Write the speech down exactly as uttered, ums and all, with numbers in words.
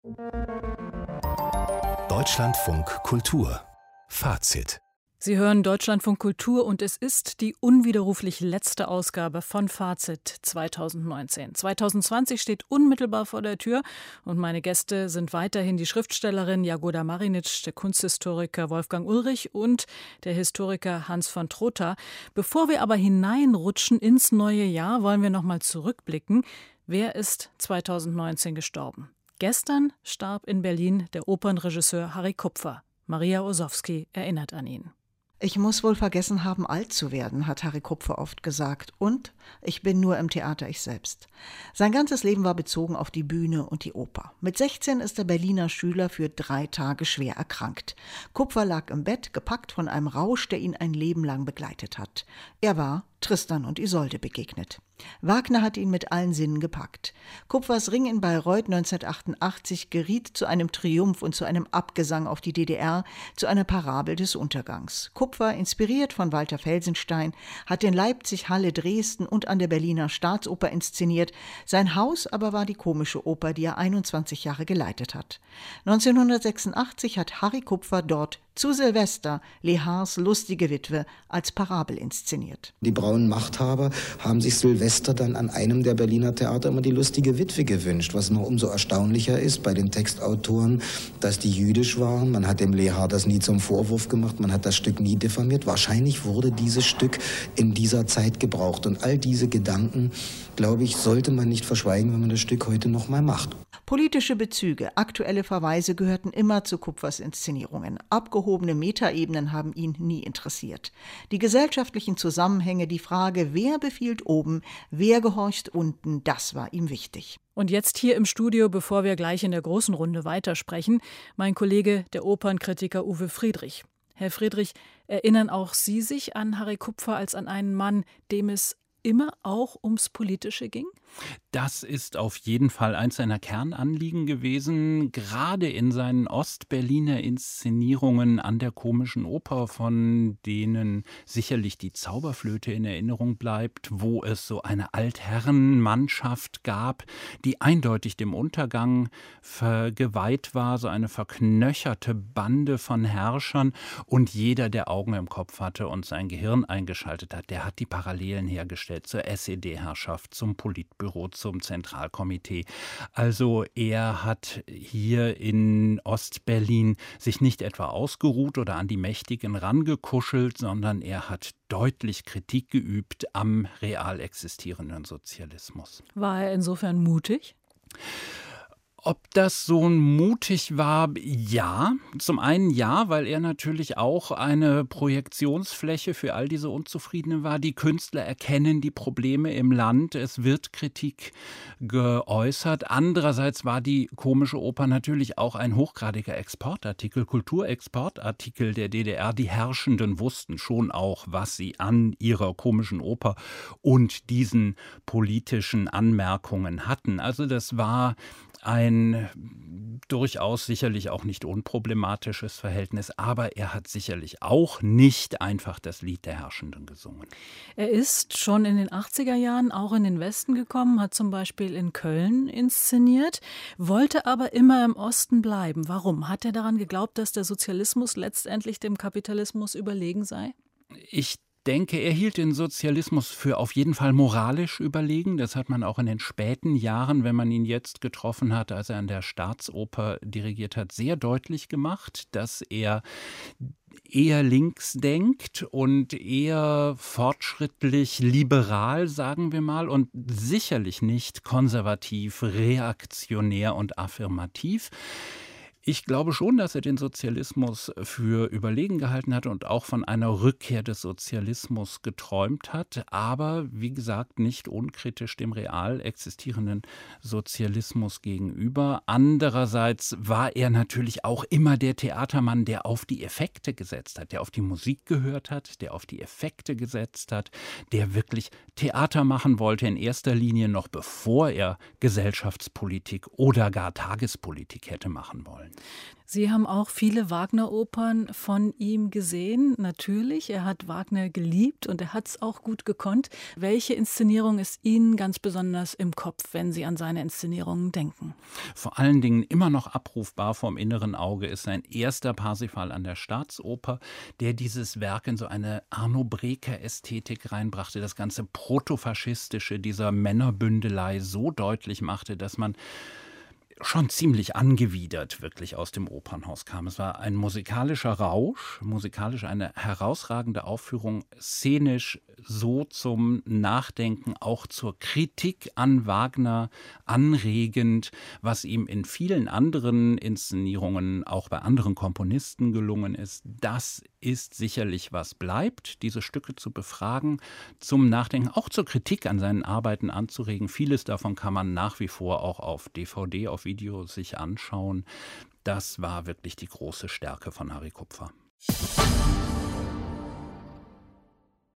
Deutschlandfunk Kultur Fazit. Sie hören Deutschlandfunk Kultur und es ist die unwiderruflich letzte Ausgabe von Fazit zweitausendneunzehn. zweitausendzwanzig steht unmittelbar vor der Tür und meine Gäste sind weiterhin die Schriftstellerin Jagoda Marinic, der Kunsthistoriker Wolfgang Ulrich und der Historiker Hans von Trotha. Bevor wir aber hineinrutschen ins neue Jahr, wollen wir noch mal zurückblicken. Wer ist zweitausendneunzehn gestorben? Gestern starb in Berlin der Opernregisseur Harry Kupfer. Maria Ossowski erinnert an ihn. Ich muss wohl vergessen haben, alt zu werden, hat Harry Kupfer oft gesagt. Und ich bin nur im Theater ich selbst. Sein ganzes Leben war bezogen auf die Bühne und die Oper. Mit sechzehn ist der Berliner Schüler für drei Tage schwer erkrankt. Kupfer lag im Bett, gepackt von einem Rausch, der ihn ein Leben lang begleitet hat. Er war Tristan und Isolde begegnet. Wagner hat ihn mit allen Sinnen gepackt. Kupfers Ring in Bayreuth neunzehnhundertachtundachtzig geriet zu einem Triumph und zu einem Abgesang auf die D D R, zu einer Parabel des Untergangs. Kupfer, inspiriert von Walter Felsenstein, hat in Leipzig, Halle, Dresden und an der Berliner Staatsoper inszeniert. Sein Haus aber war die Komische Oper, die er einundzwanzig Jahre geleitet hat. neunzehnhundertsechsundachtzig hat Harry Kupfer dort zu Silvester Lehars Lustige Witwe als Parabel inszeniert. Die braunen Machthaber haben sich Silvester dann an einem der Berliner Theater immer die Lustige Witwe gewünscht, was noch umso erstaunlicher ist bei den Textautoren, dass die jüdisch waren. Man hat dem Lehar das nie zum Vorwurf gemacht, man hat das Stück nie diffamiert. Wahrscheinlich wurde dieses Stück in dieser Zeit gebraucht. Und all diese Gedanken, glaube ich, sollte man nicht verschweigen, wenn man das Stück heute noch mal macht. Politische Bezüge, aktuelle Verweise gehörten immer zu Kupfers Inszenierungen. Abgehobene Metaebenen haben ihn nie interessiert. Die gesellschaftlichen Zusammenhänge, die Frage, wer befiehlt oben, wer gehorcht unten, das war ihm wichtig. Und jetzt hier im Studio, bevor wir gleich in der großen Runde weitersprechen, mein Kollege, der Opernkritiker Uwe Friedrich. Herr Friedrich, erinnern auch Sie sich an Harry Kupfer als an einen Mann, dem es immer auch ums Politische ging? Das ist auf jeden Fall eins seiner Kernanliegen gewesen, gerade in seinen Ostberliner Inszenierungen an der Komischen Oper, von denen sicherlich die Zauberflöte in Erinnerung bleibt, wo es so eine Altherrenmannschaft gab, die eindeutig dem Untergang geweiht war, so eine verknöcherte Bande von Herrschern, und jeder, der Augen im Kopf hatte und sein Gehirn eingeschaltet hat, der hat die Parallelen hergestellt zur S E D-Herrschaft, zum Politbüro, zum Zentralkomitee. Also er hat hier in Ostberlin sich nicht etwa ausgeruht oder an die Mächtigen rangekuschelt, sondern er hat deutlich Kritik geübt am real existierenden Sozialismus. War er insofern mutig? Ob das so mutig war? Ja. Zum einen ja, weil er natürlich auch eine Projektionsfläche für all diese Unzufriedenen war. Die Künstler erkennen die Probleme im Land. Es wird Kritik geäußert. Andererseits war die Komische Oper natürlich auch ein hochgradiger Exportartikel, Kulturexportartikel der D D R. Die Herrschenden wussten schon auch, was sie an ihrer Komischen Oper und diesen politischen Anmerkungen hatten. Also das war ein durchaus sicherlich auch nicht unproblematisches Verhältnis, aber er hat sicherlich auch nicht einfach das Lied der Herrschenden gesungen. Er ist schon in den achtziger Jahren auch in den Westen gekommen, hat zum Beispiel in Köln inszeniert, wollte aber immer im Osten bleiben. Warum? Hat er daran geglaubt, dass der Sozialismus letztendlich dem Kapitalismus überlegen sei? Ich denke, er hielt den Sozialismus für auf jeden Fall moralisch überlegen. Das hat man auch in den späten Jahren, wenn man ihn jetzt getroffen hat, als er an der Staatsoper dirigiert hat, sehr deutlich gemacht, dass er eher links denkt und eher fortschrittlich liberal, sagen wir mal, und sicherlich nicht konservativ, reaktionär und affirmativ. Ich glaube schon, dass er den Sozialismus für überlegen gehalten hat und auch von einer Rückkehr des Sozialismus geträumt hat, aber wie gesagt nicht unkritisch dem real existierenden Sozialismus gegenüber. Andererseits war er natürlich auch immer der Theatermann, der auf die Effekte gesetzt hat, der auf die Musik gehört hat, der auf die Effekte gesetzt hat, der wirklich Theater machen wollte, in erster Linie noch bevor er Gesellschaftspolitik oder gar Tagespolitik hätte machen wollen. Sie haben auch viele Wagner-Opern von ihm gesehen, natürlich. Er hat Wagner geliebt und er hat es auch gut gekonnt. Welche Inszenierung ist Ihnen ganz besonders im Kopf, wenn Sie an seine Inszenierungen denken? Vor allen Dingen immer noch abrufbar vom inneren Auge ist sein erster Parsifal an der Staatsoper, der dieses Werk in so eine Arno Breker-Ästhetik reinbrachte, das ganze Protofaschistische dieser Männerbündelei so deutlich machte, dass man schon ziemlich angewidert wirklich aus dem Opernhaus kam. Es war ein musikalischer Rausch, musikalisch eine herausragende Aufführung, szenisch so zum Nachdenken, auch zur Kritik an Wagner anregend, was ihm in vielen anderen Inszenierungen, auch bei anderen Komponisten gelungen ist. Das ist sicherlich, was bleibt, diese Stücke zu befragen, zum Nachdenken, auch zur Kritik an seinen Arbeiten anzuregen. Vieles davon kann man nach wie vor auch auf D V D, auf Video sich anschauen. Das war wirklich die große Stärke von Harry Kupfer.